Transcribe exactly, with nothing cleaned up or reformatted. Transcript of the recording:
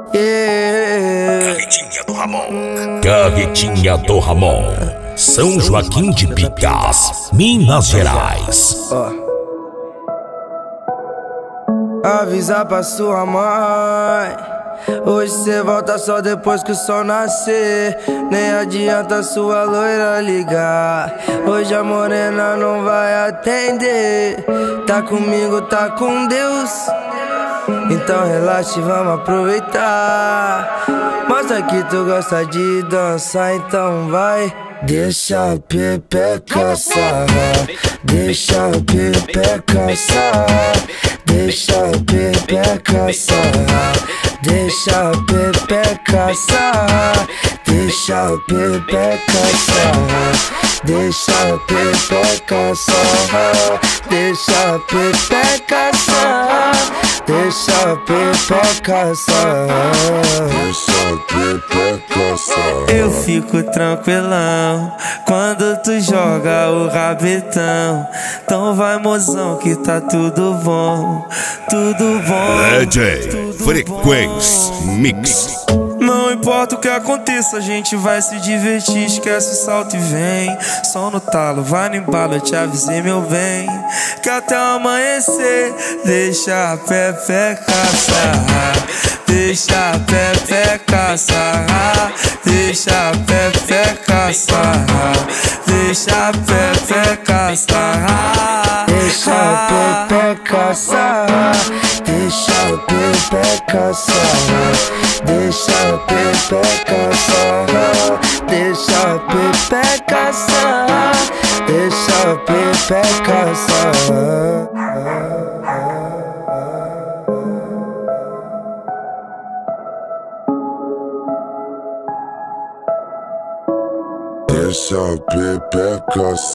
Yeah. Carretinha do Ramon. Carretinha do Ramon. São Joaquim de Picas, Minas Gerais. Oh. Avisa pra sua mãe, hoje cê volta só depois que o sol nascer. Nem adianta sua loira ligar, hoje a morena não vai atender. Tá comigo, tá com Deus, então relaxa e vamos aproveitar. Mostra que tu gosta de dançar, então vai. Deixa a pepeca sarrar, deixa a pepeca sarrar, deixa a pepeca sarrar, deixa a pepeca sarrar, deixa a pepeca sarrar, deixa a pepeca sarrar, deixa a pepeca sarrar, deixa a pepeca sarrar, deixa a pepeca sarrar. Eu fico tranquilão quando tu joga o rabetão. Então vai, mozão, que tá tudo bom, tudo bom. D J Frequência Mix. Não importa o que aconteça, a gente vai se divertir. Esquece o salto e vem. Som no talo, vai no embalo, eu te avisei, meu bem. Que até o amanhecer, deixa a pepeca sarrar, deixa a pepeca sarrar, deixa a pepeca sarrar, deixa a pepeca sarrar, deixa a pepeca sarrar, deixa a pepeca sarrar, deixa a pepeca sarrar, deixa a pepeca sarrar, deixa a pepeca sarrar. Deixa a pepeca